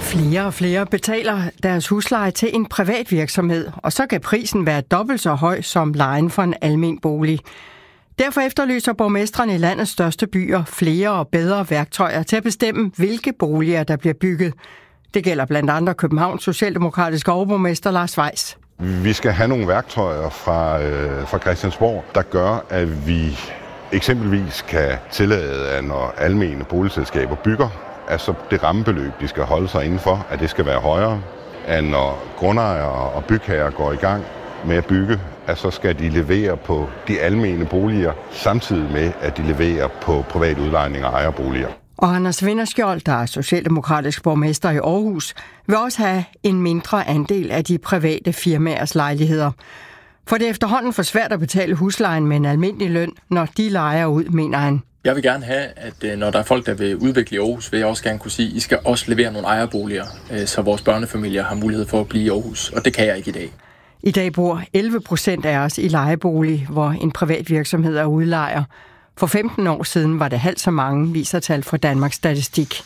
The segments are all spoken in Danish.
Flere og flere betaler deres husleje til en privat virksomhed, og så kan prisen være dobbelt så høj som lejen for en almen bolig. Derfor efterlyser borgmestrene i landets største byer flere og bedre værktøjer til at bestemme, hvilke boliger der bliver bygget. Det gælder blandt andet Københavns socialdemokratiske overborgmester Lars Weiss. Vi skal have nogle værktøjer fra Christiansborg, der gør, at vi eksempelvis kan tillade, at når almene boligselskaber bygger, altså det rammebeløb, de skal holde sig indenfor, at det skal være højere, at når grundejere og bygherrer går i gang med at bygge, at så skal de levere på de almene boliger, samtidig med, at de leverer på privat udlejning af ejerboliger. Og Anders Vinderskjold, der er socialdemokratisk borgmester i Aarhus, vil også have en mindre andel af de private firmaers lejligheder. For det er efterhånden for svært at betale huslejen med en almindelig løn, når de lejer ud, mener han. Jeg vil gerne have, at når der er folk, der vil udvikle i Aarhus, vil jeg også gerne kunne sige, at I skal også levere nogle ejerboliger, så vores børnefamilier har mulighed for at blive i Aarhus, og det kan jeg ikke i dag. I dag bor 11% af os i lejebolig, hvor en privat virksomhed er udlejer. For 15 år siden var det halvt så mange, viser tal fra Danmarks Statistik.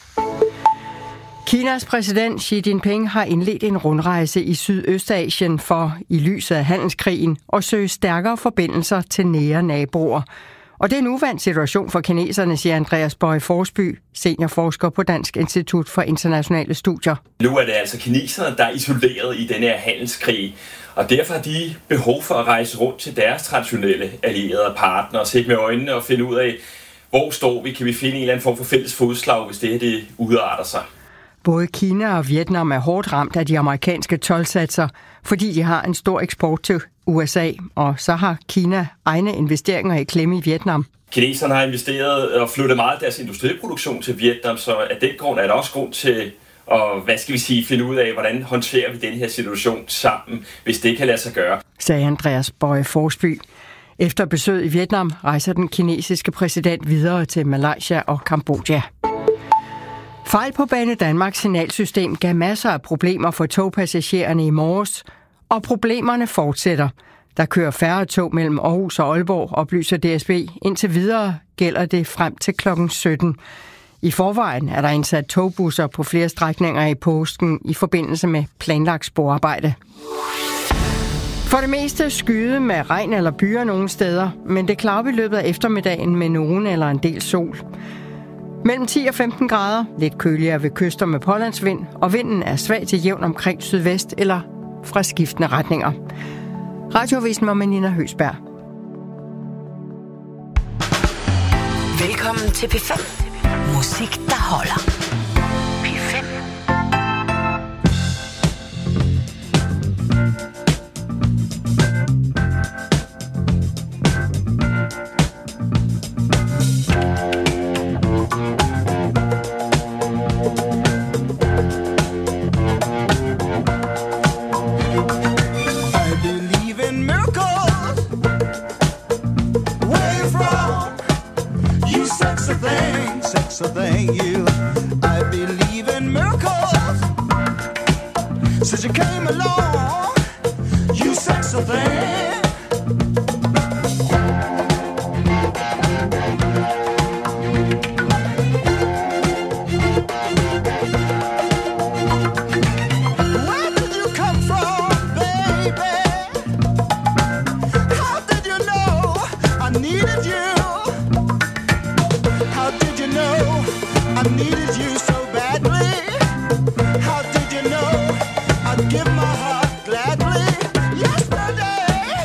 Kinas præsident Xi Jinping har indledt en rundrejse i Sydøstasien for, i lyset af handelskrigen, at søge stærkere forbindelser til nære naboer. Og det er en uvant situation for kineserne, siger Andreas Boye Forsby, seniorforsker på Dansk Institut for Internationale Studier. Nu er det altså kineserne, der er isoleret i denne her handelskrig, og derfor har de behov for at rejse rundt til deres traditionelle allierede og partnere, sætte med øjnene og finde ud af, hvor står vi, kan vi finde en eller anden form for fælles fodslag, hvis det udarter sig. Både Kina og Vietnam er hårdt ramt af de amerikanske toldsatser, fordi de har en stor eksport til USA, og så har Kina egne investeringer i klemme i Vietnam. Kineserne har investeret og flyttet meget af deres industriproduktion til Vietnam, så af den grund er der også grund til at finde ud af, hvordan håndterer vi den her situation sammen, hvis det kan lade sig gøre, sagde Andreas Boye Forsby. Efter besøget i Vietnam rejser den kinesiske præsident videre til Malaysia og Kambodja. Fejl på Banedanmarks signalsystem gav masser af problemer for togpassagererne i morges, og problemerne fortsætter. Der kører færre tog mellem Aarhus og Aalborg, oplyser DSB. Indtil videre gælder det frem til kl. 17. I forvejen er der indsat togbusser på flere strækninger i påsken i forbindelse med planlagt sporarbejde. For det meste skyde med regn eller byer nogle steder, men det klarer i løbet af eftermiddagen med nogen eller en del sol. Mellem 10 og 15 grader, lidt køligere ved kyster med pålandsvind, og vinden er svag til jævn omkring sydvest eller fra skiftende retninger. Radioavisen med Nina Høsberg. Velkommen til P5. Musik, der holder. P5. So thank you. I believe in miracles. Since you came along, you said something. Give my heart gladly. Yesterday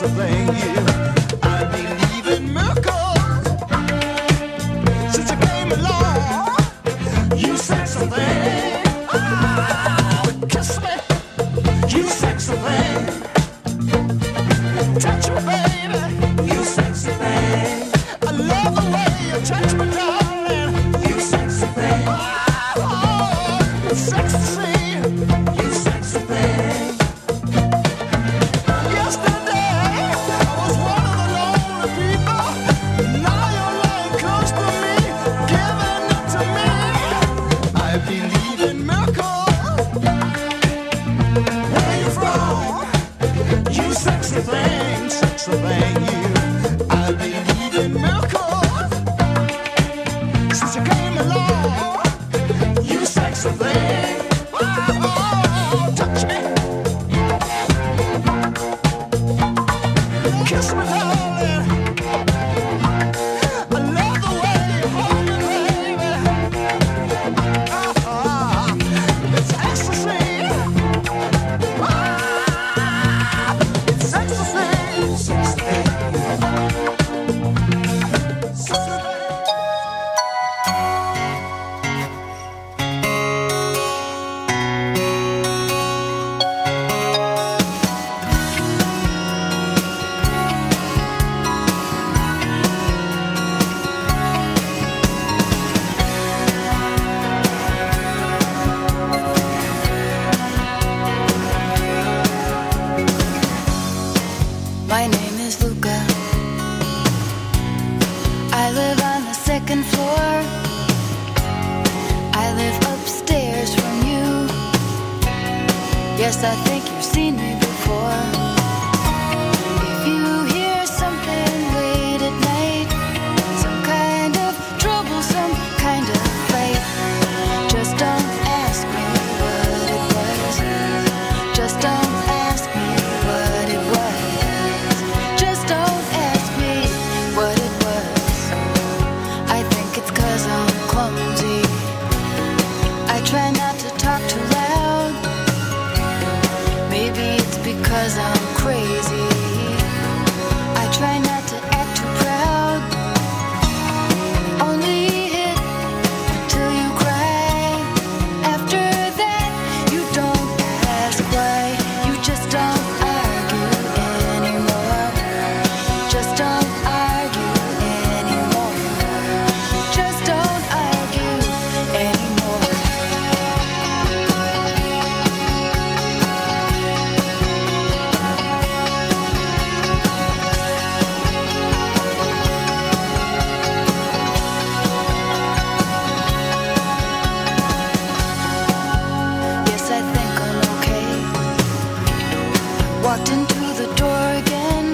of thing, I believe in miracles. Since you came along, you sexy thing. Oh, kiss me, you sexy thing. Touch me, baby, you sexy thing. I love the way you touch me, darling. You sexy thing. Oh, it's sexy to see you sexy thing. Yesterday I was one of the lonely people. Now you're lying close to me, giving it to me. I believe in miracles. Where you from? You sexy thing, sexy thing, you. I believe in miracles. Since you came along, you sexy thing. Oh, touch me, kiss me, darling. I love the way you hold me, baby. It's ecstasy. It's ecstasy. My name is Luca. I live on the second floor. I live upstairs from you. Yes, I think you've seen me before. If you hear something late at night, some kind of trouble, some kind of fight, just don't ask me what it was. Just don't ask me what it was. Just don't ask me what it was. I think it's 'cause I'm clumsy. I try not to talk too loud. Maybe it's because I'm crazy. I try not to act too proud. Only hit till you cry. After that, you don't ask why. You just don't argue anymore. Just don't argue anymore. Just don't argue anymore. Yes, I think I'm okay. Walked into the door again.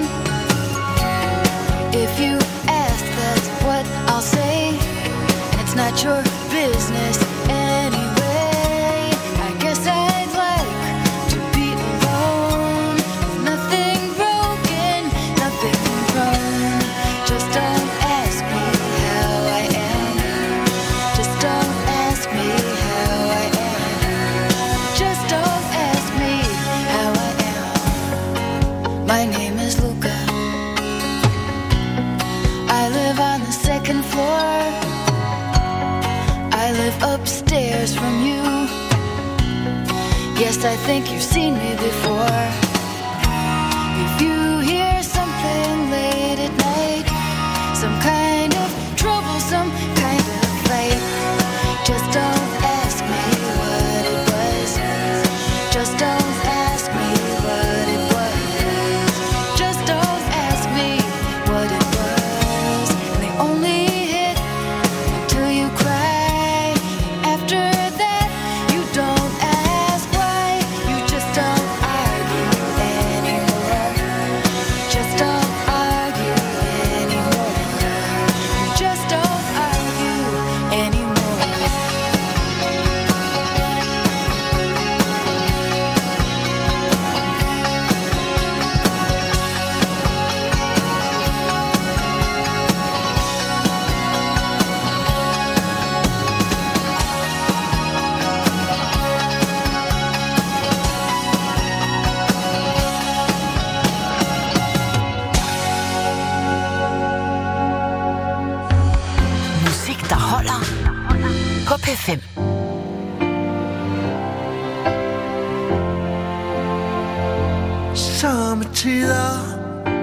If you ask, that's what I'll say. And it's not your business anyway. I guess I'd like to be alone. Nothing broken, nothing wrong. Just don't ask me how I am. Just don't ask me how I am. Just don't ask me how I am. My name is Luca. I live on the second floor. I live upstairs from you. Yes, I think you've seen me before. If you hear something late at night, some kind of trouble, some kind of fight, just don't ask me what it was. Just don't ask me what it was. Just don't ask me what it was. And they only hit until you cry. After that, you don't ask why. You just don't argue på P5. Sommetider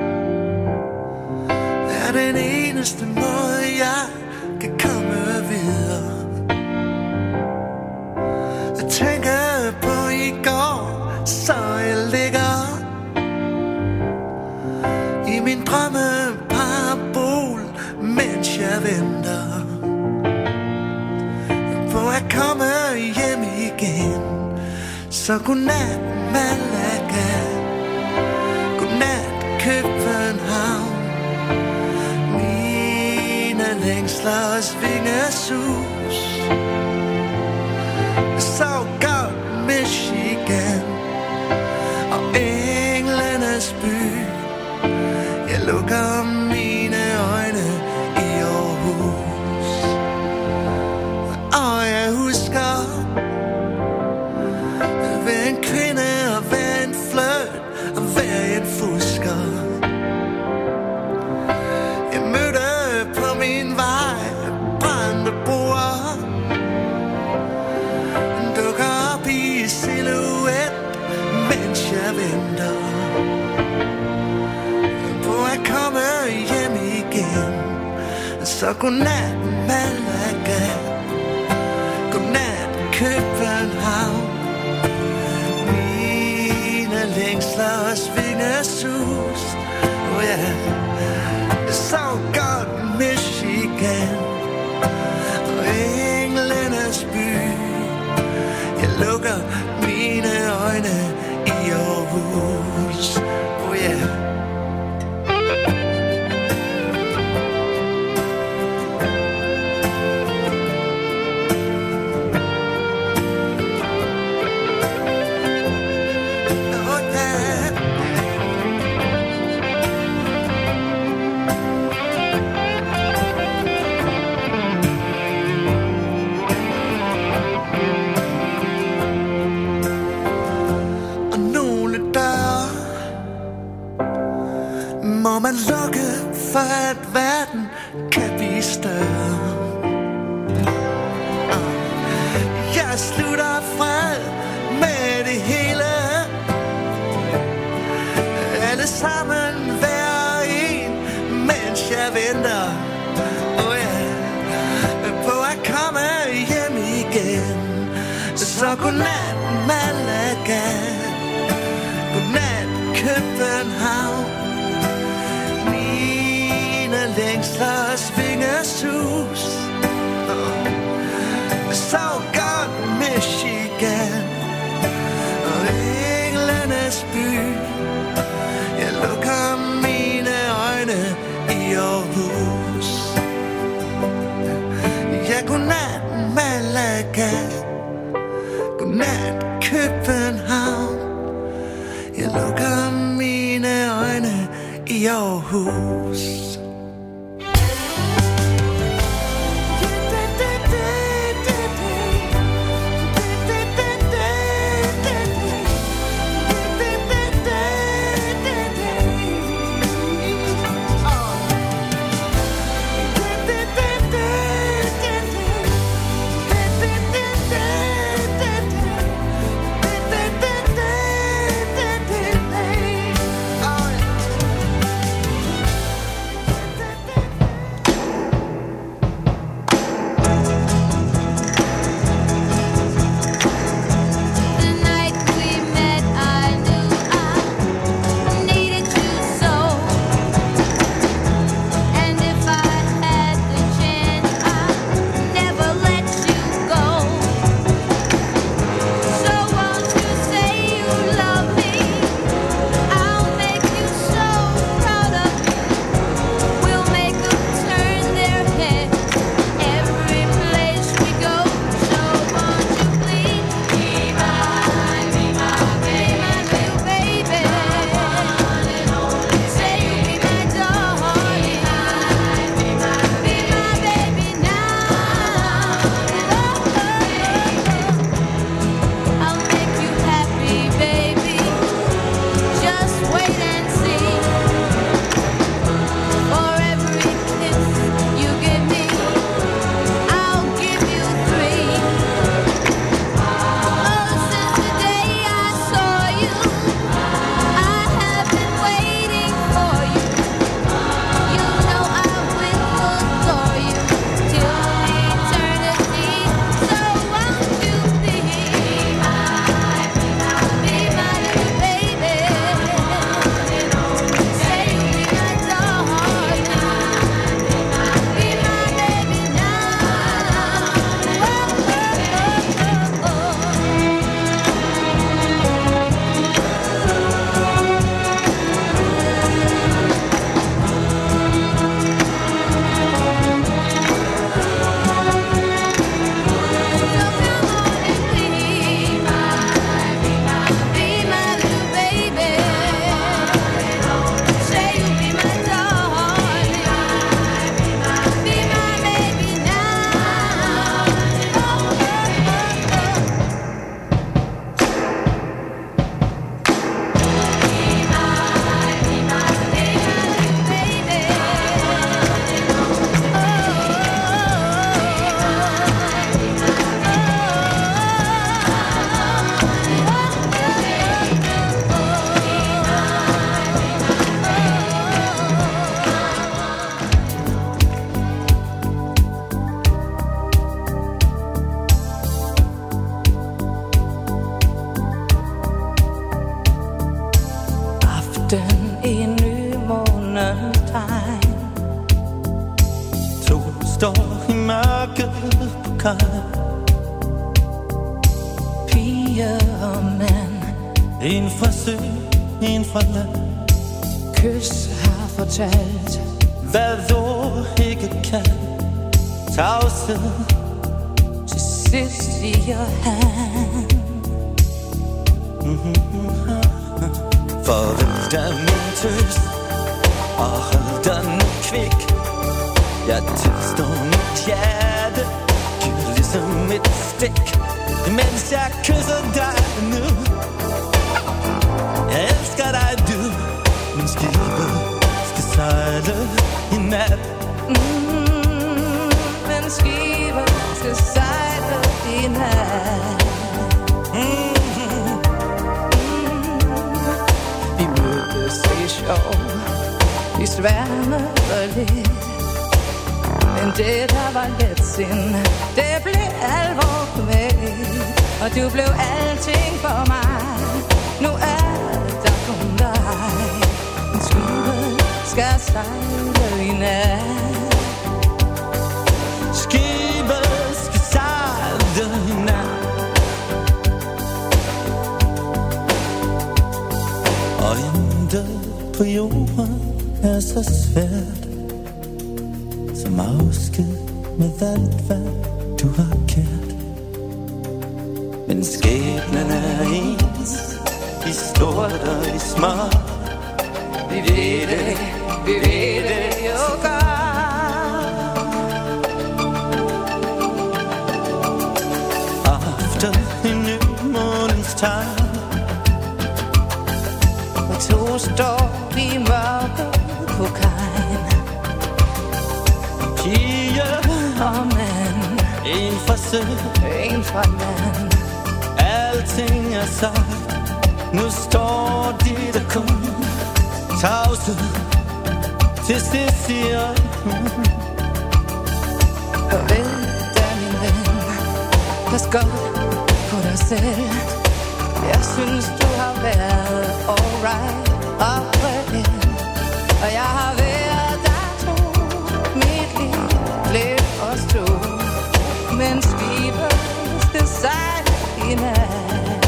er den eneste måde, jeg kan komme videre. Jeg tænker på i går, så jeg ligger i min drømmeparabol, mens jeg venter på at komme hjem igen. Så godnat, Malaga. Godnat, København. Mine længsler og svingesus. Så godt, Michigan og englenes by. Jeg lukker mine øjne i Aarhus, og jeg husker hver en kvinde og hver en flirt og hver en fusker. Jeg mødte på min vej brændte broer, dukker op i silhuet, mens jeg venter på at komme hjem igen. Så godnat, Malaga. Godnat, København. Mine længsler og svingesus. Oh yeah. Så godt, Michigan og englenes by. Jeg lukker mine øjne i Aarhus. Oh yeah. Må man lukke for at verden kan blive større. Jeg slutter fred med det hele. Alle sammen hver en, mens jeg venter. Oh yeah. På at komme hjem igen. Så godnat, Malaga. Godnat, København. Længsler og svingesus. Så godt, Michigan og englenes by. Jeg lukker mine øjne i Aarhus. Ja, godnat, Malaga. Godnat, København. Jeg lukker mine øjne i Aarhus. i nymånens tegn. To står i mørket på kaj. Piger og mand, en fra sø, en fra land. Kys har fortalt, hvad ord ikke kan. Tavshed, til sidst siger han. Farvel da min tøs, og hold dig nu kvik. Jeg tilstår mit hjerte, giver ligesom et stik. Mens jeg kysser dig nu. Jeg elsker dig du, men skibet skal sejle i nat. Men skibet skal sejle i nat. Vi mødtes i sjov, vi sværmede lidt. Men det der var let sind, det blev alvor med. Og du blev alting for mig. Nu er der kun dig. Men skibet skal sejle i nat. Skibet skal sejle i nat. Og intet på jorden er så svært som afsked med alt, hvad du har kært. Men skæbnen er ens, i stort og i småt. Vi ved det jo godt. Aften i nymånens tegn, og to står i mørket på kajen. Piger og mand, en fra sø, en fra land. Alting er sagt, nu står de der kun. Tavshed, til sidst siger farvel da min ven. Pas godt på dig selv. Jeg synes du har været alright og reel. Og jeg har været der tro. Mit liv blev os to. Men skibet skal sejle i nat.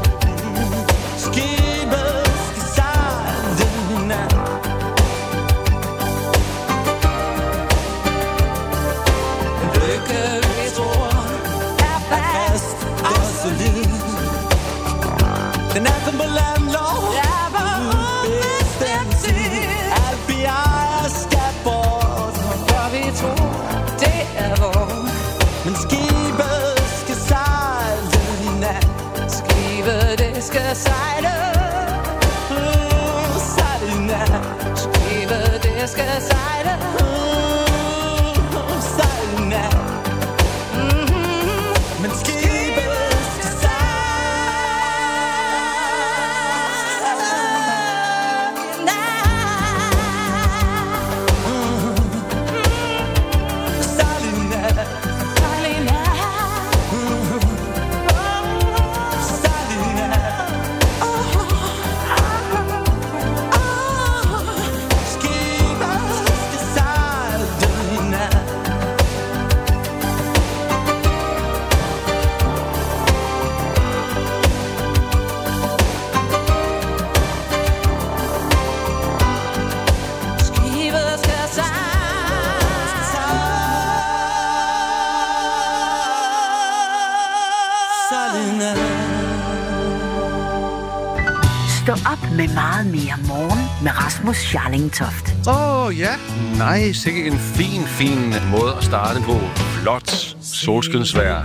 Skibet skal sejle i nat. En lykke vi tror er fast og solid. Den er som på landlov. Jeg var ubestemt tid. Alt vi ejer skal bort. For vi tror det er vores. Men skibet skal sejle i nat. Skibet det skal sejle. Sejle i nat. Skibet det skal sejle. Sejle i nat. Men skibet skal sejle i nat. Sejle i nat. Stå op med meget mere morgen med Rasmus Scharling Toft. Ja. Nej, sikkert en fin måde at starte på. Flot solskinsvejr.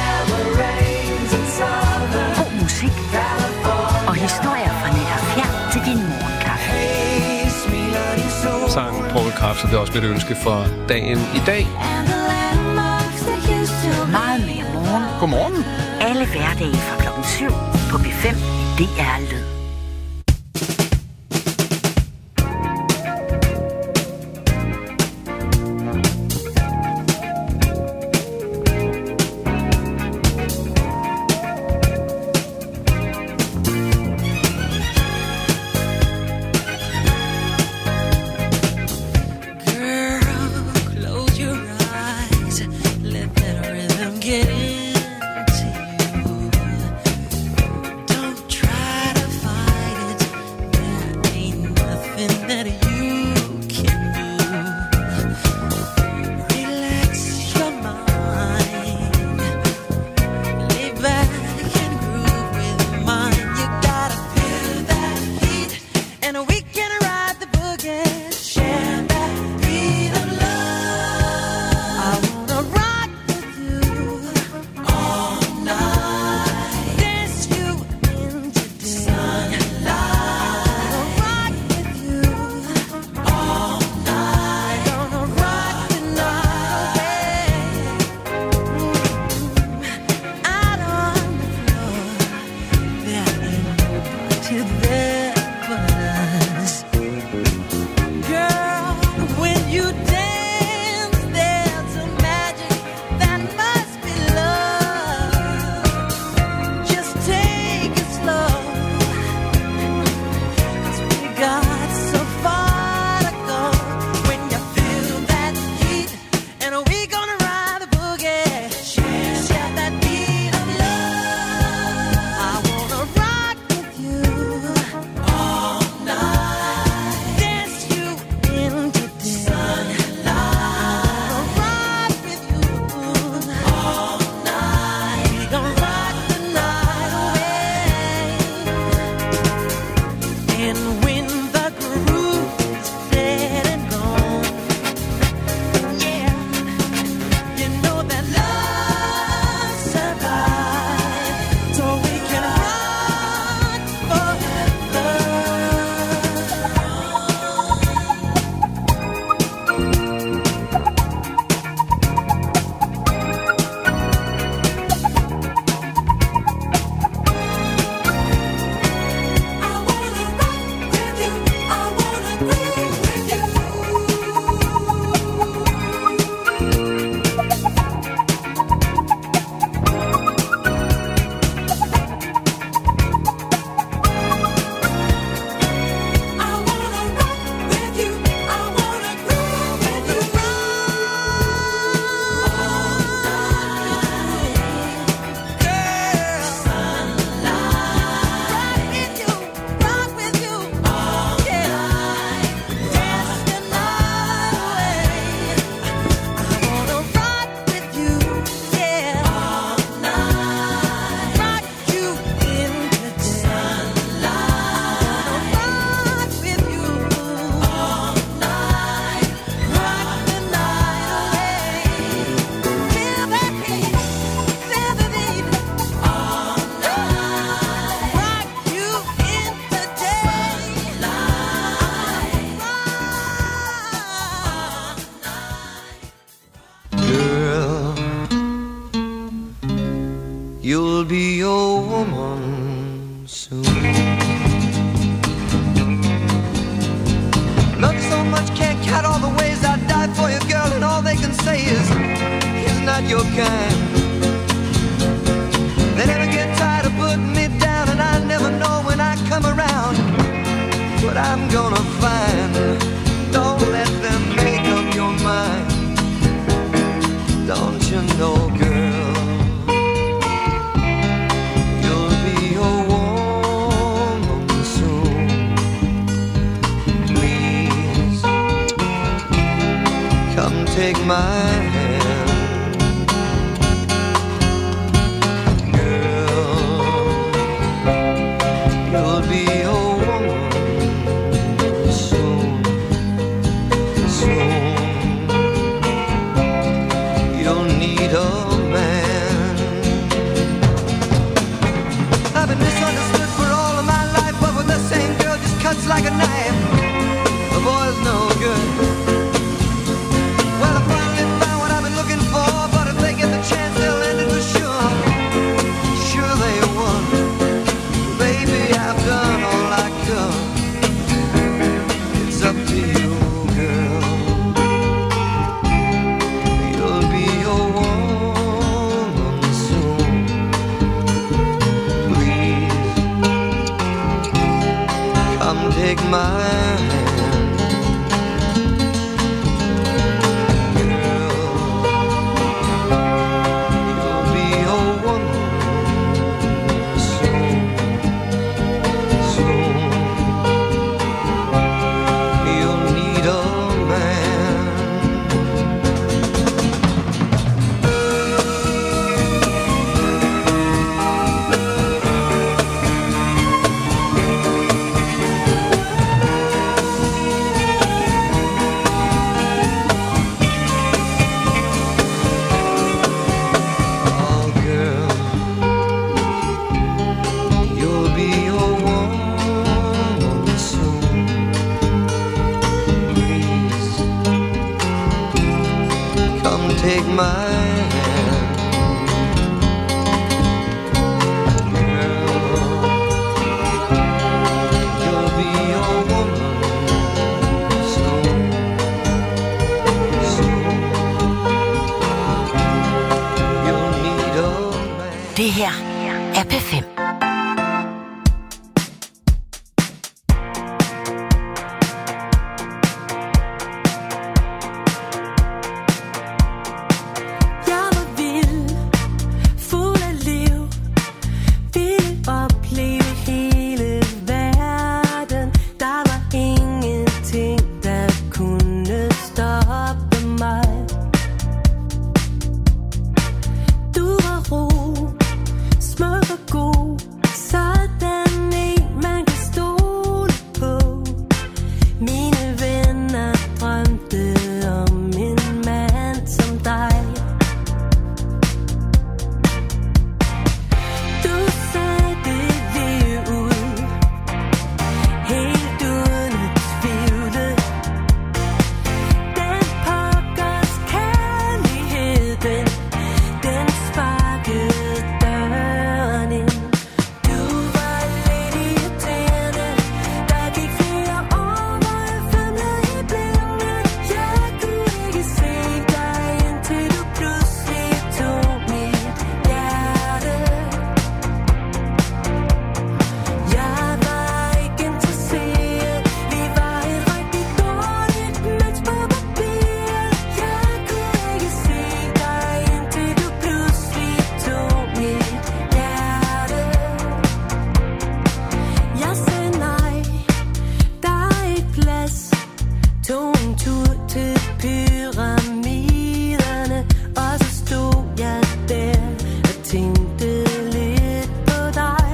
God musik og historier fra nær og fjern til din morgenkaffe. Sang Paul Kraft, så det er også mit ønske for dagen i dag. Meget mere morgen. Godmorgen. Alle hverdage fra klokken 7 på B5 DR Lyd. much, can't count all the ways I died for you, girl, and all they can say is, he's not your kind. They never get tired of putting me down, and I never know when I come around what I'm gonna find. Don't let them make up your mind. Don't you know, girl, you'll be a woman soon. Please, come take my hand. Girl, you'll be a woman soon, soon. You'll need a man. I've been misunderstood for all of my life, but with the same girl just cuts like a knife. The boy's no good. Well, I finally found what I've been looking for, but if they get the chance, they'll end it for sure. Sure they won. Baby, I've done all I could. It's up to you, girl. You'll be a woman soon. Please, come take my hand. Girl, you'll be a woman soon, soon. You'll need a man. Oh, girl, you'll be a woman soon. Please, come take my hand. Girl, you'll be a woman soon, soon. You'll need a man. Det her er P5. Jeg var vild, fuld af liv, ville opleve hele verden. Der var ingenting, der kunne stoppe mig. Du var ro, smuk og god, sådan en man kan stole på. Mine venner drømte om en mand som dig. Du satte liv ud, helt uden at tvivle. Den pokkers kærlighed, den sparkede døren ind. Du var lidt irriterende, der gik flere år, hvor jeg famlede i blinde. Jeg kunne ikke se dig, indtil du pludselig tog mit hjerte. Jeg var ikke interesseret, vi var et rigtig dårligt match på papiret. Jeg kunne ikke se dig, indtil du pludselig tog mit hjerte. Jeg sagde nej, der er ikke plads. Tog en tur til pyramiderne, og så stod jeg der og tænkte lidt på dig.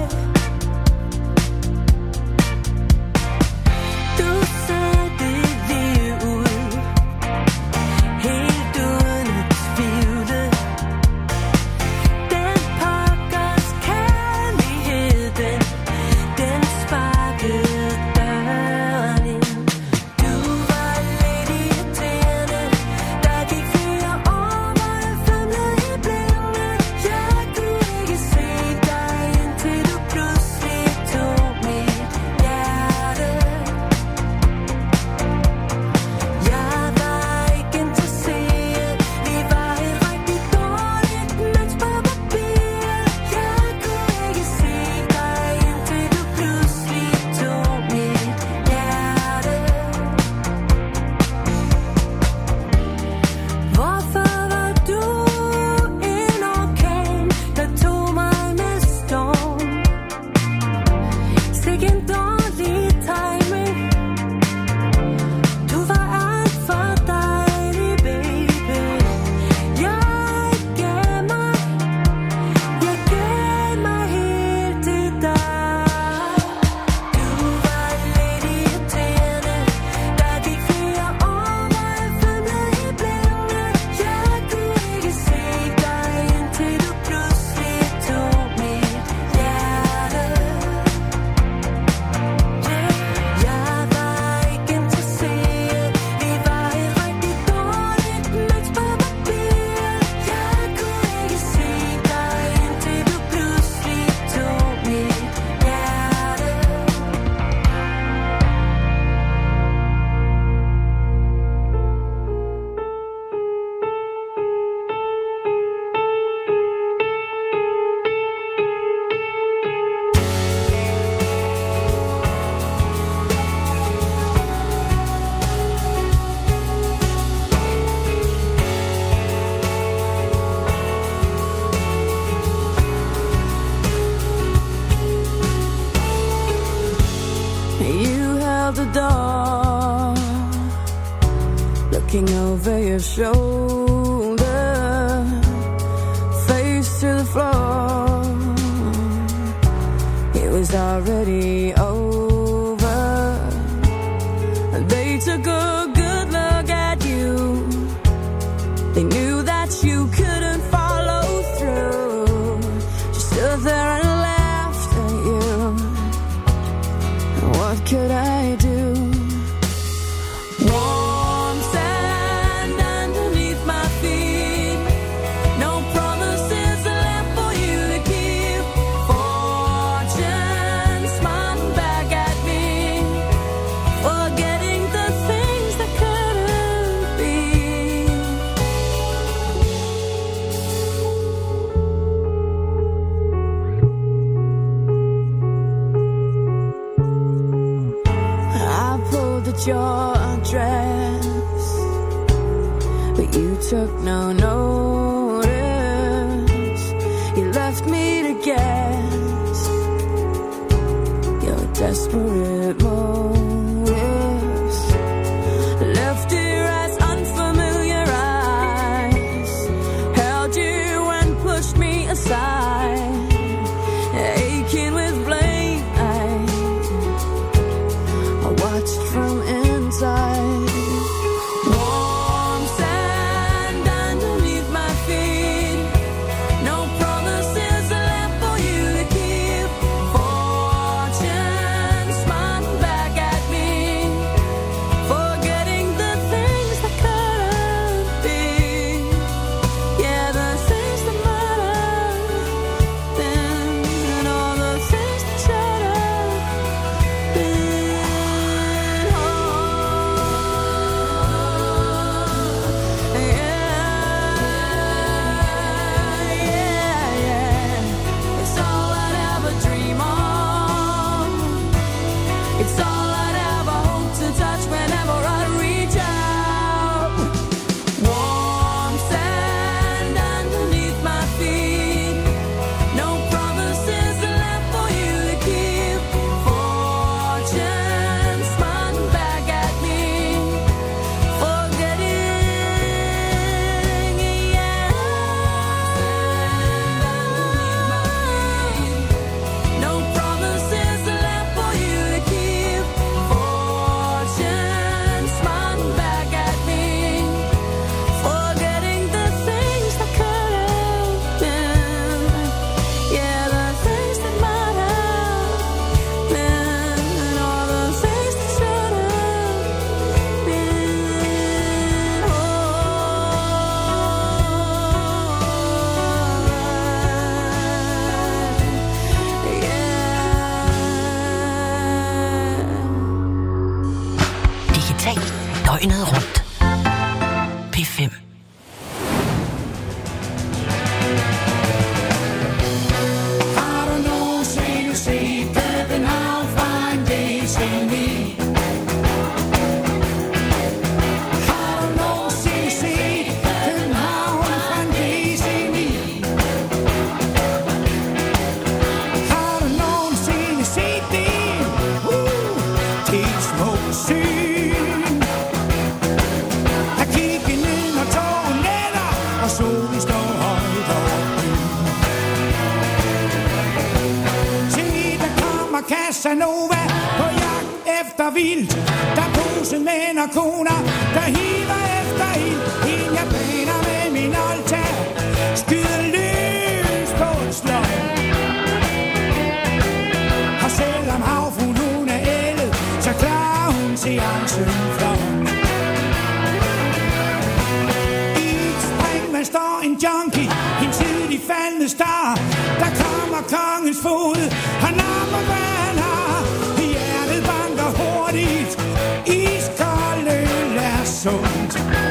Du satte liv ud, helt uden at tvivle. Den pokkers kærlighed, den sparkede døren ind. Du var lidt irriterende, looking over your shoulder, face to the floor. It was already over. They took a good look at you. They knew that you couldn't follow through. Just stood there and laughed at you. What could I do? Warm sand underneath my feet. No promises left for you to keep. Fortune smiling back at me. Forgetting the things that couldn't be. I pulled at your dress, but you took no notice. You left me to guess your desperate motives. Left here as unfamiliar eyes, held you and pushed me aside, aching with blame. I watched from inside. Warm sand underneath my feet. No promises left for you to keep. Fortune smiling back at me. Forgetting the things that couldn't be. Yeah, the things that might have been. And all the things that should have been. It's all I'd ever dream of. It's all I'd ever hope to touch whenever I reach out. Warm sand underneath my feet. No promises left for you to keep. Fortune smiling back at me. Forgetting, no promises left for you to keep. Fortune smiling back at me. Forgetting the things that could have been. Yeah, the things that might have been. And all the things that should have Digital døgnet rundt. P5. I don't know, say you see, Copenhagen, fine days in me. I don't know, say you see, Copenhagen, fine days in me. I don't know, say you see, det, det små syn. Jeg kigger ned, når togen letter, og solen står højt over byen. Se, der kommer Casanova på jagt efter vildt. Der er posen mænd og koner, der hiver efter ild. En japaner med min olta skyder løs på et sløj. Og selvom havfruen hun er ældet, så klarer hun seancen flot. I et springvand står en junkie, en tidlig faldende star. Der kommer kongens fod, han napper hvad han har. Hjertet banker hurtigt, iskold øl er sundt.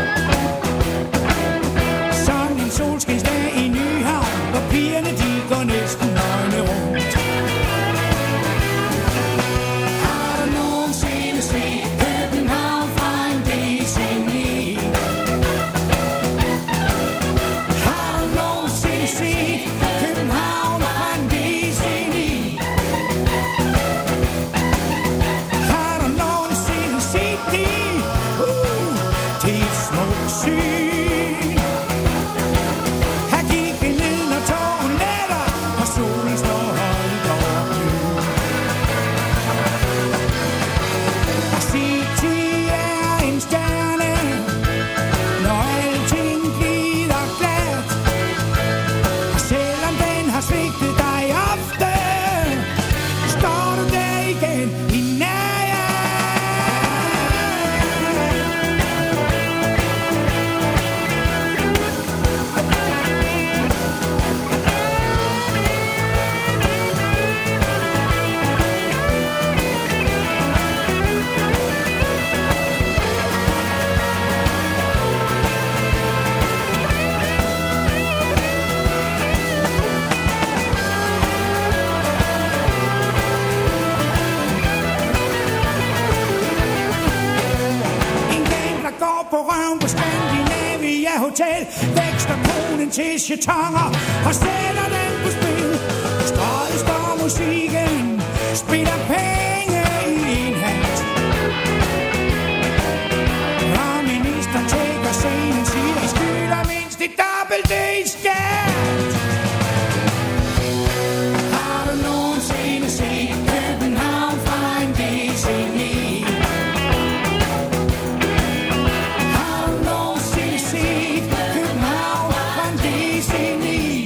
Sådan en solskinsdag i Nyhavn, hvor pigerne de går næsten nøgne rundt. Har du nogensinde set København fine days in me? Har du nogensinde set København fine days in me? Har du nogensinde set det? til et smukt syn. Her gik vi ned, når tågen letter, og solen står højt over byen. Og City er en stjerne, når alting glider glat. Og selvom den har svigtet dig ofte, står du der igen i nærheden. En gang der går på røven på Scandinavia Hotel, vækster konen til chatonger og sætter den på spil. Strøget står musikken, spiller penge i en hat. Og ministeren tækker scenen, siger, I skylder mindst det dobbelte i skat. Har du nogensinde set København fra en decini? Har du nogensinde set København fra en decini?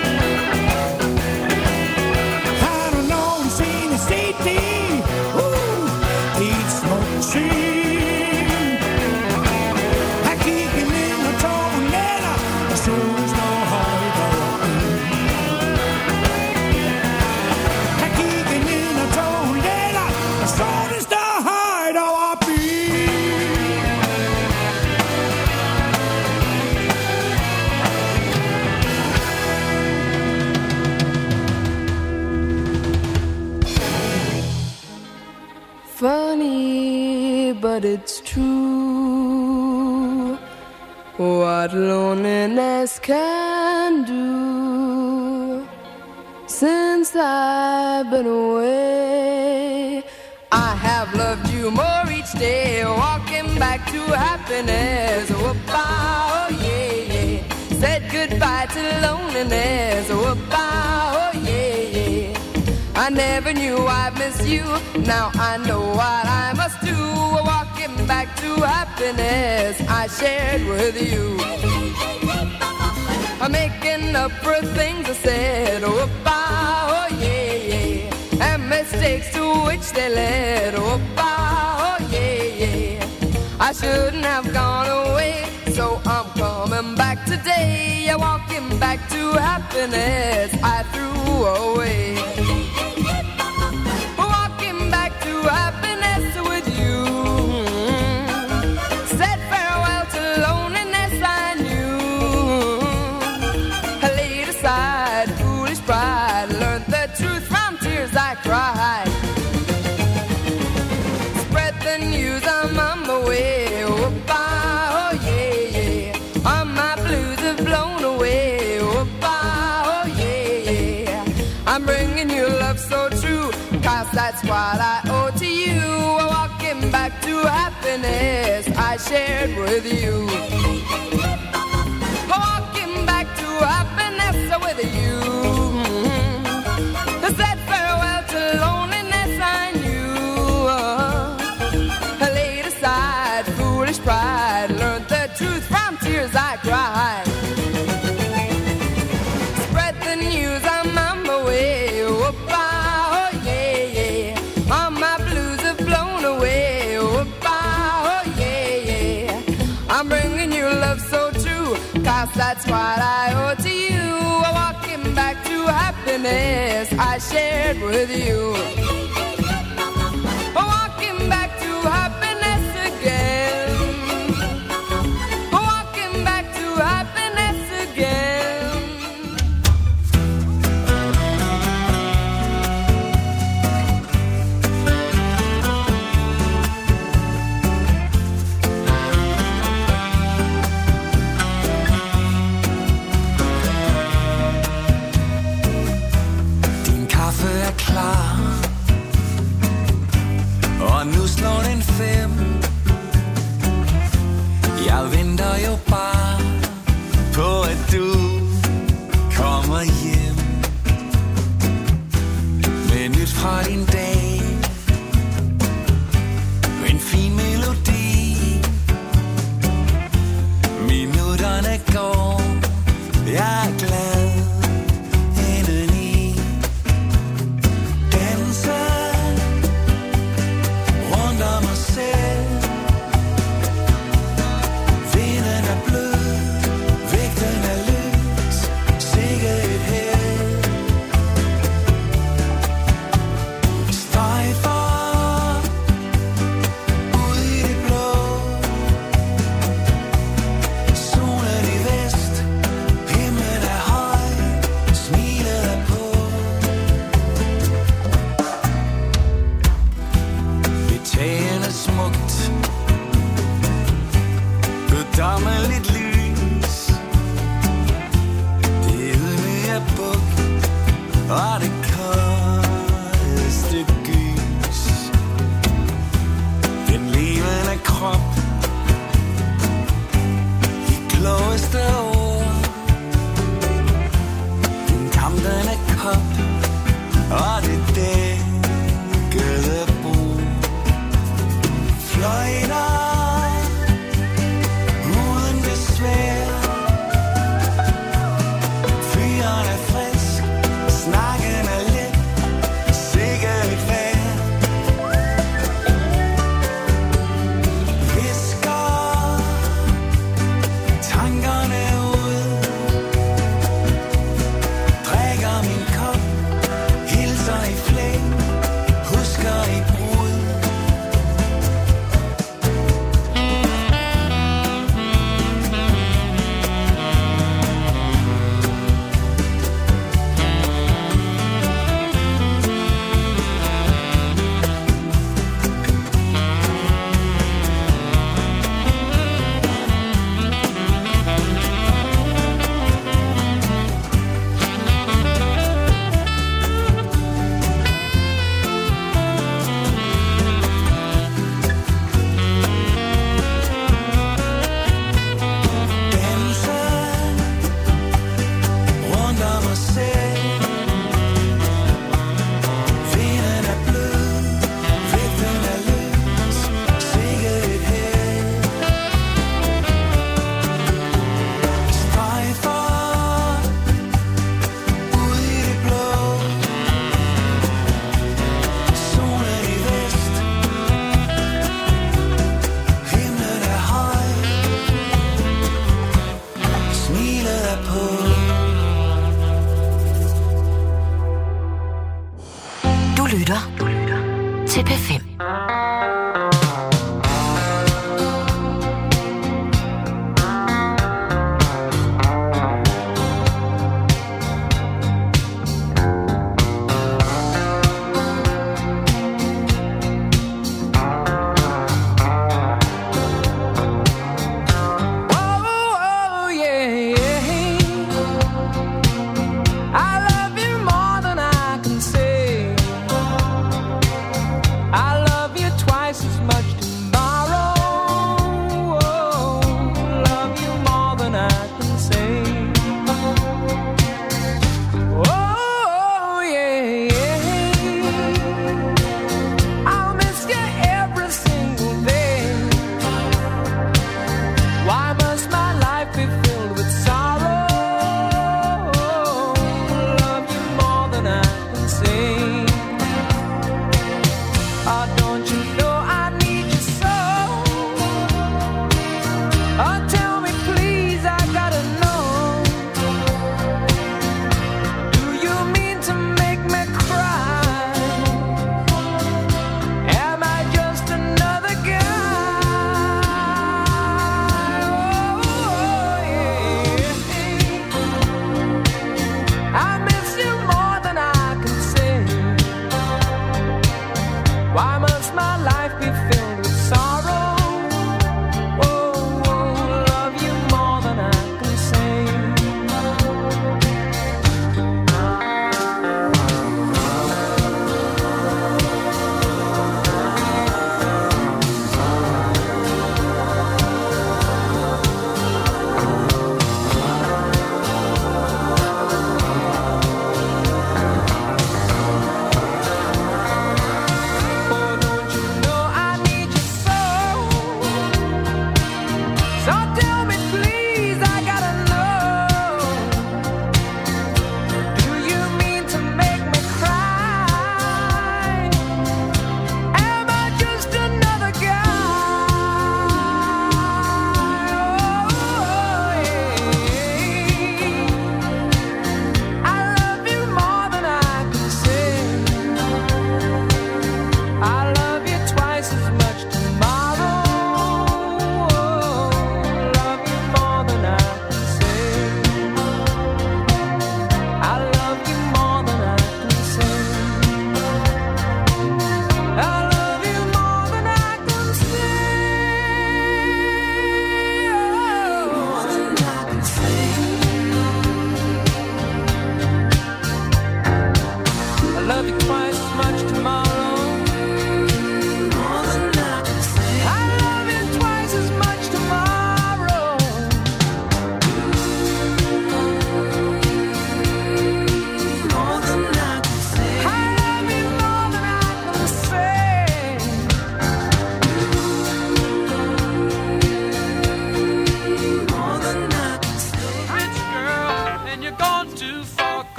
Har du nogensinde set det? Det er et smukt syn. Her kigger ned, når tågen letter, og solen står højt over byen. Her kigger ned, når tågen letter, og solen står højt over byen. Funny, but it's true what loneliness can do. Since I've been away, I have loved you more each day, walking back to happiness. Oh, yeah, yeah. Said goodbye to loneliness. Oh, yeah, yeah. I never knew I'd miss you. Now I know what I must do. Walking back to happiness I shared with you. I'm making up for things I said. Oh, yeah, yeah. And mistakes to which they led. Oh, yeah, yeah. I shouldn't have gone away, so I'm coming back today. Walking back to happiness I threw away. Walking back to happiness with you. Said farewell to loneliness I knew. I laid aside foolish pride, learned the truth from tears I cried. Spread the news, I'm on my way. Oh, yeah, yeah. All my blues have blown away. Oh, yeah, yeah. I'm bringing you love so true, 'cause that's what I owe to you. Walking back to happiness I shared with you. Walking back to happiness with you. I said farewell to loneliness I knew. I laid aside foolish pride, learned the truth from tears I cried. Spread the news, I'm on my way. Oh, yeah, yeah. All my blues have blown away. Oh, yeah, yeah. I'm bringing you love so true, 'cause that's what I owe to you. Walking back to happiness I shared with you. Walking back to happiness again. Walking back to happiness again. Din kaffe er klar, fra din dag. En fin melodi. Minutterne går, jeg er glad indeni. Danser rundt om mig selv. Vinden er blød, vægten er løs. Sikke et held. Støj for ud i det blå. Solen i vest, himlen er høj, smilet er på. Betagende smukt, guddommeligt lys. Det ydmyge buk og det koldeste gys. Den levende krop, de klogeste ord. Den dampende kop og det dækkede bord. Fløjter uden besvar.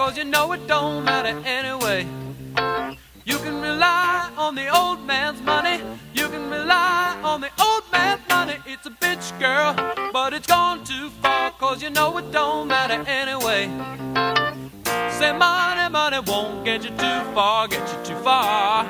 'cause you know it don't matter anyway. You can rely on the old man's money. You can rely on the old man's money. It's a bitch, girl, but it's gone too far, 'cause you know it don't matter anyway. Say money, money won't get you too far, get you too far.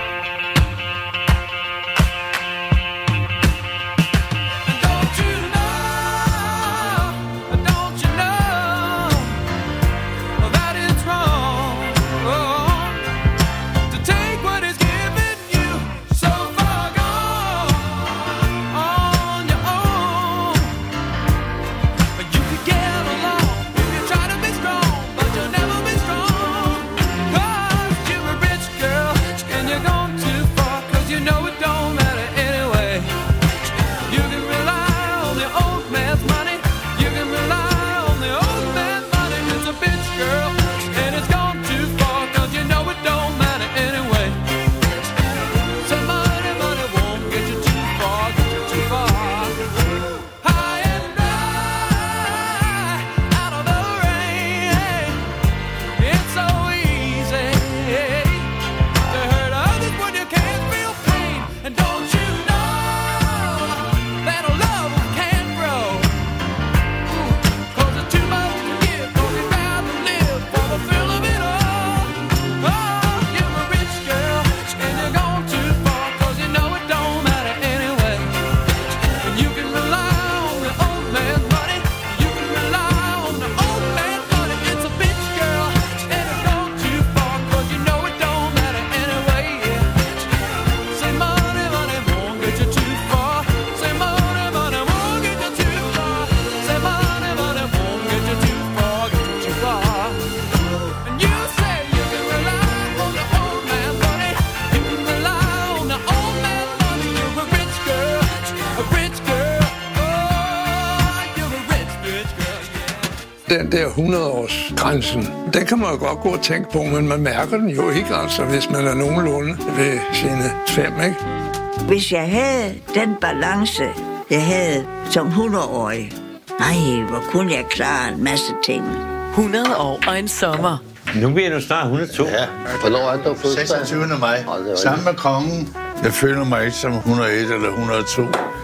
Den der 100-års-grænsen, den kan man jo godt gå og tænke på, men man mærker den jo ikke, altså, hvis man er nogenlunde ved sine 5, ikke? Hvis jeg havde den balance, jeg havde som 100-årig, nej, hvor kunne jeg klare en masse ting. 100 år og en sommer. Nu bliver du snart 102. Ja. Hvornår er du fødselsdag? 26. maj. Sammen med kongen. Jeg føler mig ikke som 101 eller 102.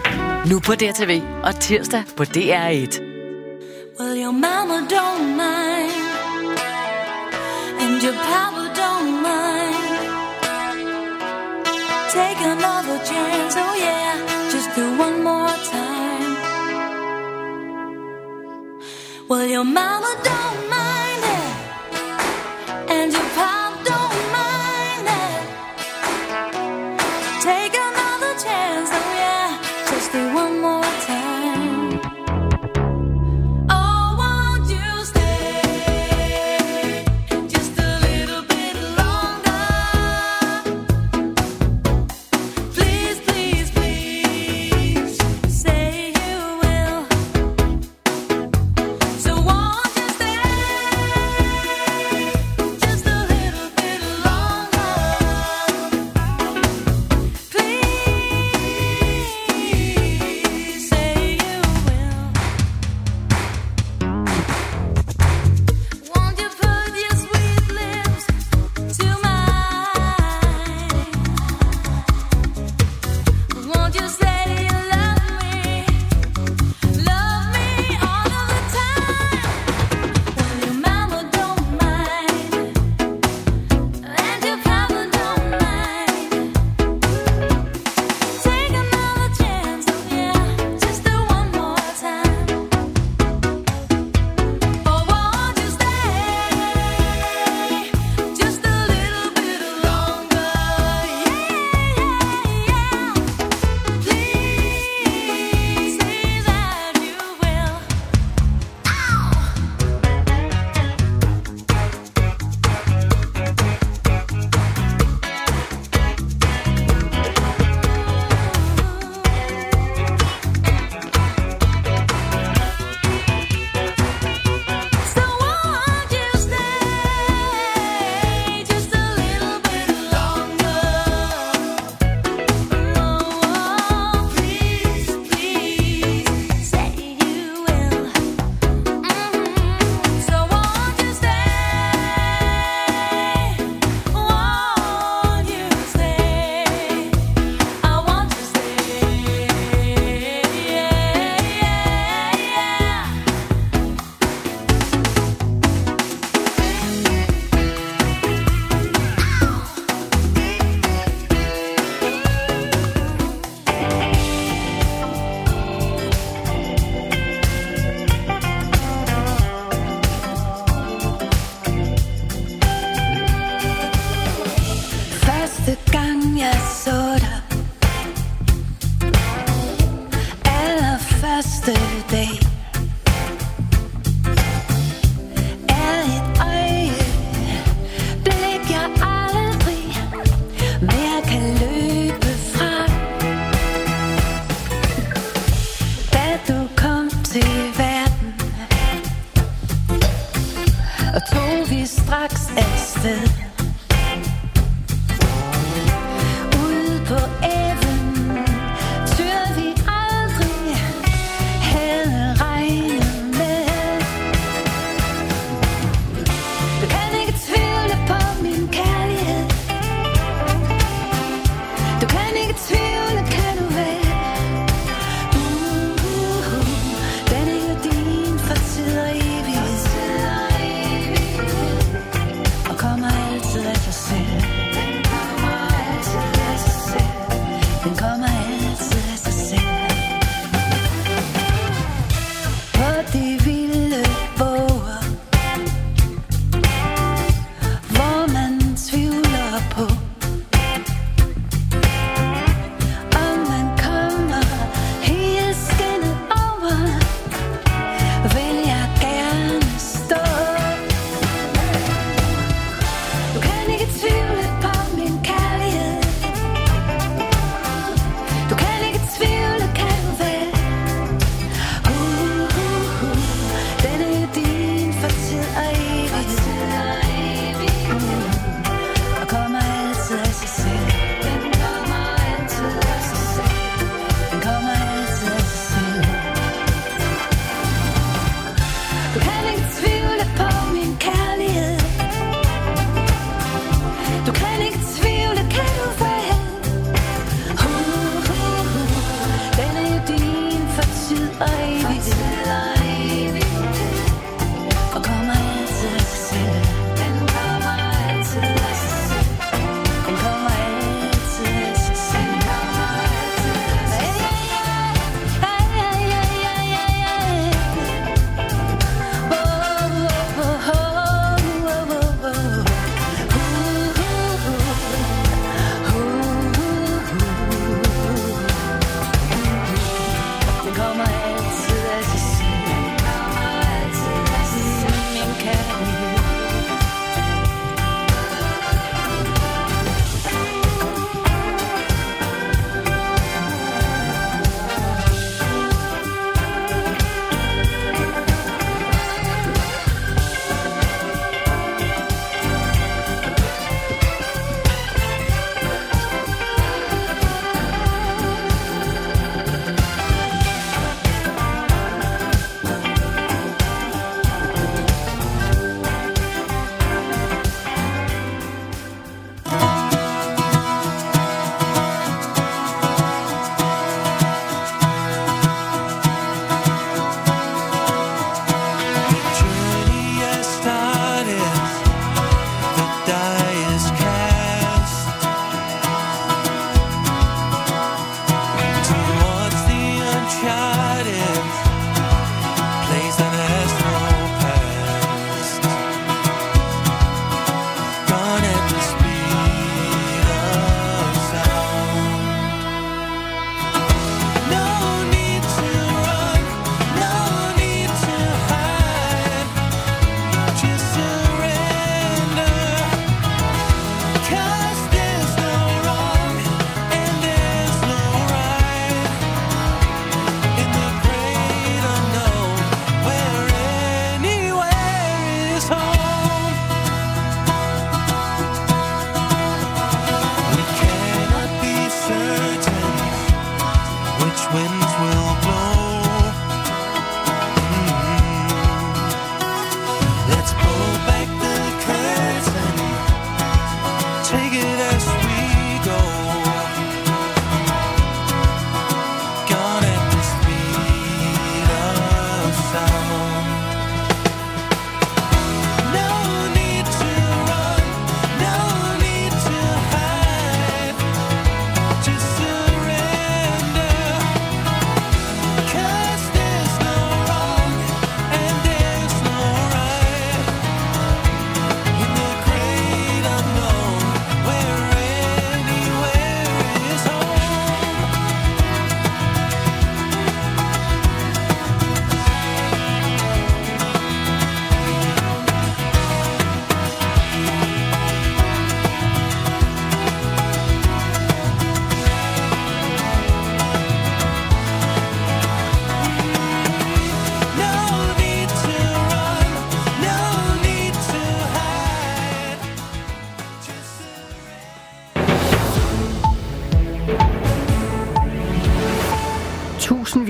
Nu på DRTV og tirsdag på DR1. Well, your mama don't mind, and your papa don't mind. Take another chance, oh yeah, just do one more time. Well, your mama don't mind it, and your papa don't mind it. Take another chance, oh yeah, just do one more time. første dag er et øjeblik, jeg aldrig mere kan løbe fra. Da du kom til verden, og tog vi straks afsted ude på eventyr, vi aldrig havde regnet med. Du kan ikke tvivle på min kærlighed. Du kan ikke tvivle, kan du vel? Den er jo din for tid og evighed, og kommer aldrig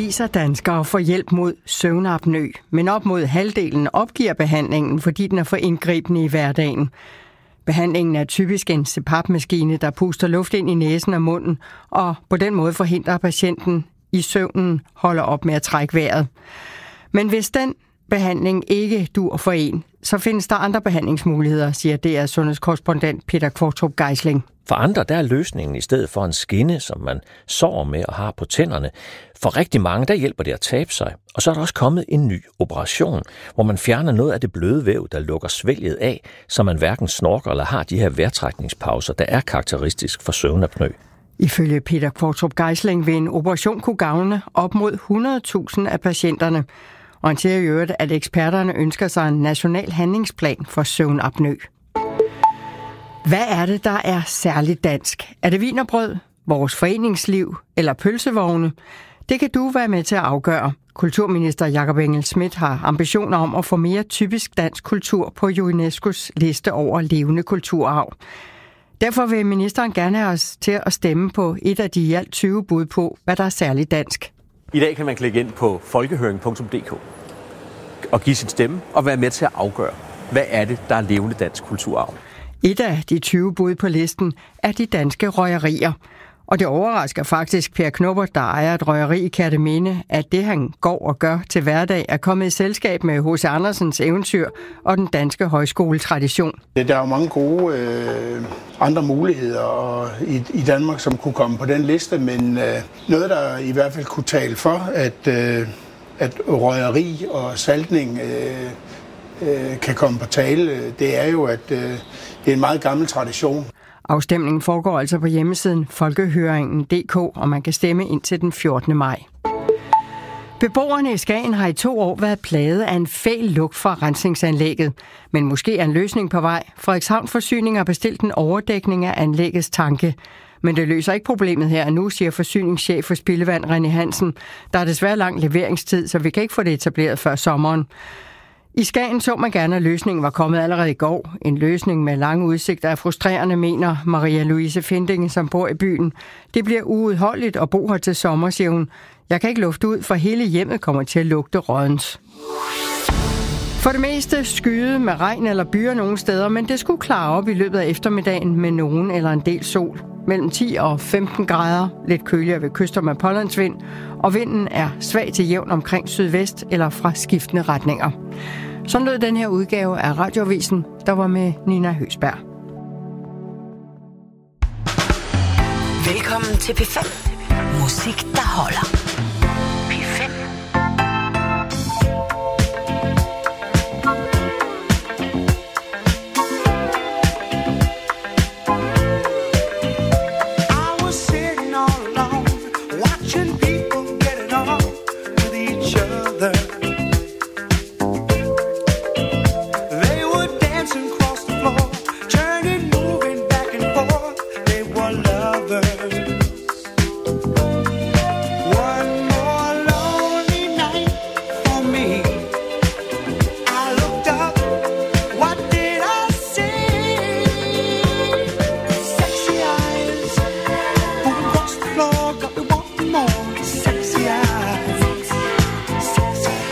Tusindvis af danskere får hjælp mod søvnapnø, men op mod halvdelen opgiver behandlingen, fordi den er for indgribende i hverdagen. Behandlingen er typisk en CPAP-maskine, der puster luft ind i næsen og munden, og på den måde forhindrer patienten i søvnen holder op med at trække vejret. Men hvis den behandling ikke dur for en, så findes der andre behandlingsmuligheder, siger DR sundhedskorrespondent Peter Kvartrup Geisling. For andre der er løsningen i stedet for en skinne, som man sover med og har på tænderne. For rigtig mange der hjælper det at tabe sig. Og så er der også kommet en ny operation, hvor man fjerner noget af det bløde væv, der lukker svælget af, så man hverken snorker eller har de her vejrtrækningspauser, der er karakteristisk for søvnapnø. Ifølge Peter Kvartrup Geisling vil en operation kunne gavne op mod 100.000 af patienterne. Og han siger i øvrigt, at eksperterne ønsker sig en national handlingsplan for søvnapnø. Hvad er det, der er særligt dansk? Er det wienerbrød, vores foreningsliv eller pølsevogne? Det kan du være med til at afgøre. Kulturminister Jakob Engel-Schmidt har ambitioner om at få mere typisk dansk kultur på UNESCO's liste over levende kulturarv. Derfor vil ministeren gerne have os til at stemme på et af de i alt 20 bud på, hvad der er særligt dansk. I dag kan man klikke ind på folkehøring.dk og give sin stemme og være med til at afgøre, hvad er det, der er levende dansk kulturarv. Et af de 20 bud på listen er de danske røgerier. Og det overrasker faktisk Per Knopper, der ejer et røgeri i Kerteminde, at det han går og gør til hverdag er kommet i selskab med H.C. Andersens eventyr og den danske højskoletradition. Der er jo mange gode andre muligheder i Danmark, som kunne komme på den liste, men noget, der i hvert fald kunne tale for, at røgeri og saltning kan komme på tale, det er jo, at det er en meget gammel tradition. Afstemningen foregår altså på hjemmesiden folkehøringen.dk, og man kan stemme indtil den 14. maj. Beboerne i Skagen har i 2 år været plaget af en fæl lugt fra rensningsanlægget. Men måske er en løsning på vej. Frederikshavn Forsyning har bestilt en overdækning af anlæggets tanke. Men det løser ikke problemet her nu, siger forsyningschef for Spildevand René Hansen. Der er desværre lang leveringstid, så vi kan ikke få det etableret før sommeren. I Skagen så man gerne, at løsningen var kommet allerede i går. En løsning med lange udsigter er frustrerende, mener Maria Louise Findinge, som bor i byen. Det bliver uudholdeligt at bo her til sommer, siger hun. Jeg kan ikke lufte ud, for hele hjemmet kommer til at lugte rådens. For det meste skyde med regn eller byer nogle steder, men det skulle klare op i løbet af eftermiddagen med nogen eller en del sol. Mellem 10 og 15 grader, lidt køligere ved kyster med pålandsvind, og vinden er svag til jævn omkring sydvest eller fra skiftende retninger. Sådan lød den her udgave af Radioavisen, der var med Nina Høsberg. Velkommen til P5. Musik, der holder. P5. I was sitting all alone, watching people get it on with each other. They were dancing across the floor, turning, moving back and forth. They were lovers. One more lonely night for me. I looked up, what did I see? Sexy eyes, moving across the floor, got me wanting more. Sexy eyes, sexy eyes.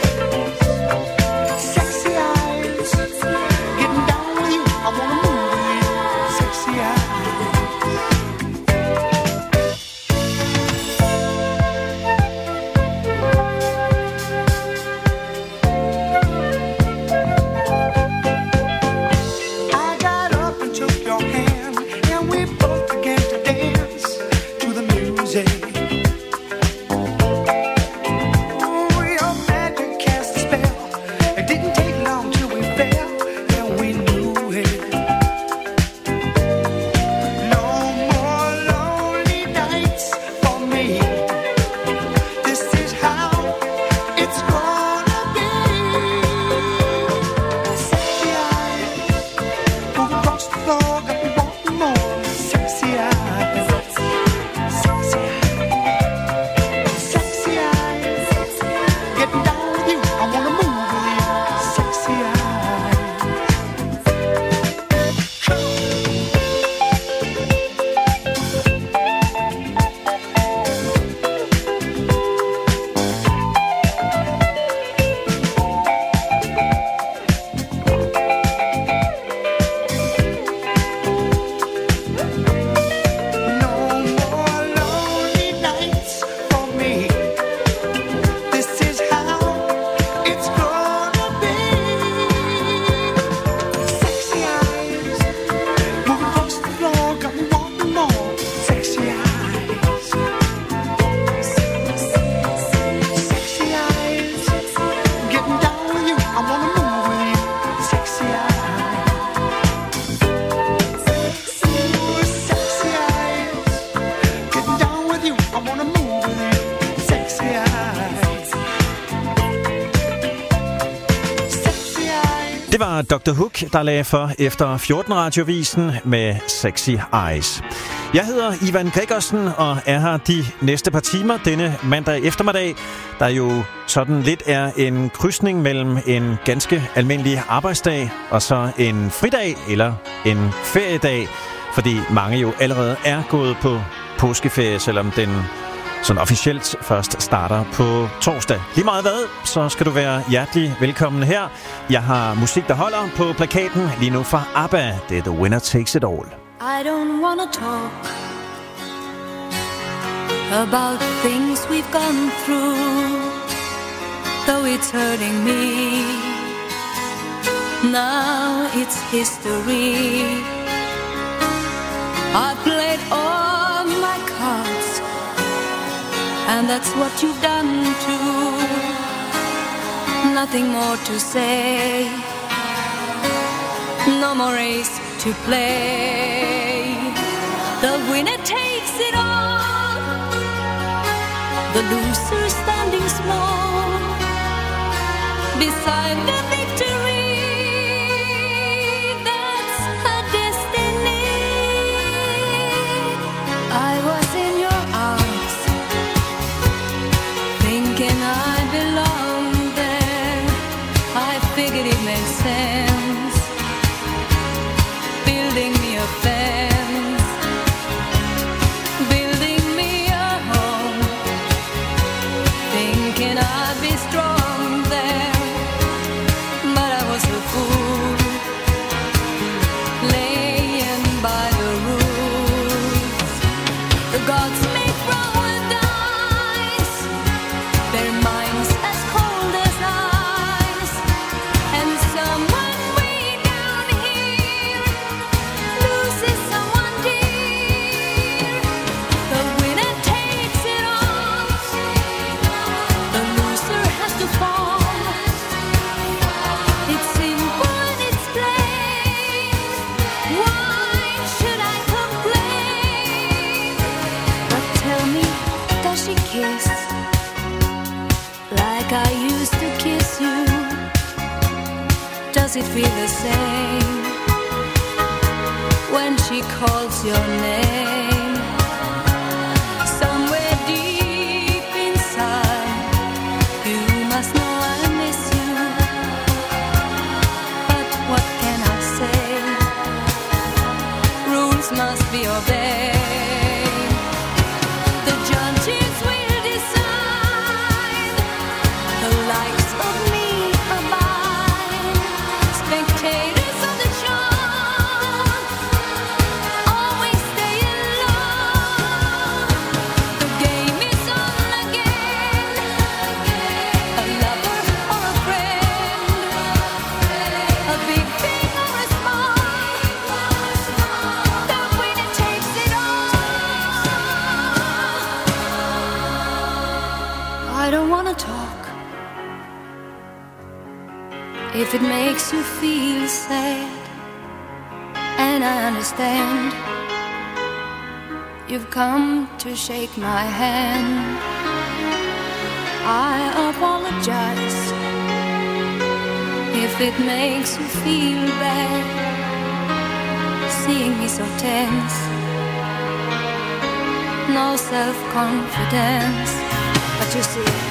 Det var Dr. Hook, der lagde for efter 14-radiovisen med Sexy Eyes. Jeg hedder Ivan Gregersen og er her de næste par timer denne mandag eftermiddag, der jo sådan lidt er en krydsning mellem en ganske almindelig arbejdsdag og så en fridag eller en feriedag, fordi mange jo allerede er gået på påskeferie, selvom den sådan officielt først starter på torsdag. Lige meget hvad, så skal du være hjertelig velkommen her. Jeg har musik, der holder på plakaten lige nu fra ABBA. Det er The Winner Takes It All. I don't wanna talk about things we've gone through, though it's hurting me. Now it's history. I've played all my cards, and that's what you've done too. Nothing more to say, no more race to play. The winner takes it all, the loser standing small beside the victory. That's her destiny. I was in your arms, thinking I belonged there. I figured it made sense, building me a fence, building me a home, thinking I'd be strong there. But I was a fool, laying by the rules. The gods make roll dice, their minds as cold as ice, and someone way down here loses someone dear. The winner takes it all, the loser has to fall. It's simple and it's plain. Why should I complain? But tell me, does she kiss like I used to kiss you? Does it feel the same when she calls your name? Somewhere deep inside, you must know I miss you. But what can I say? Rules must be obeyed. The judges will decide, the likes of me abide. Spectators of the show always stay alone. The game is on again, a lover or a friend, a big thing or a small, the winner takes it all. I don't wanna talk if it makes you feel sad, and I understand. You've come to shake my hand. I apologize if it makes you feel bad, seeing me so tense, no self-confidence. But you see,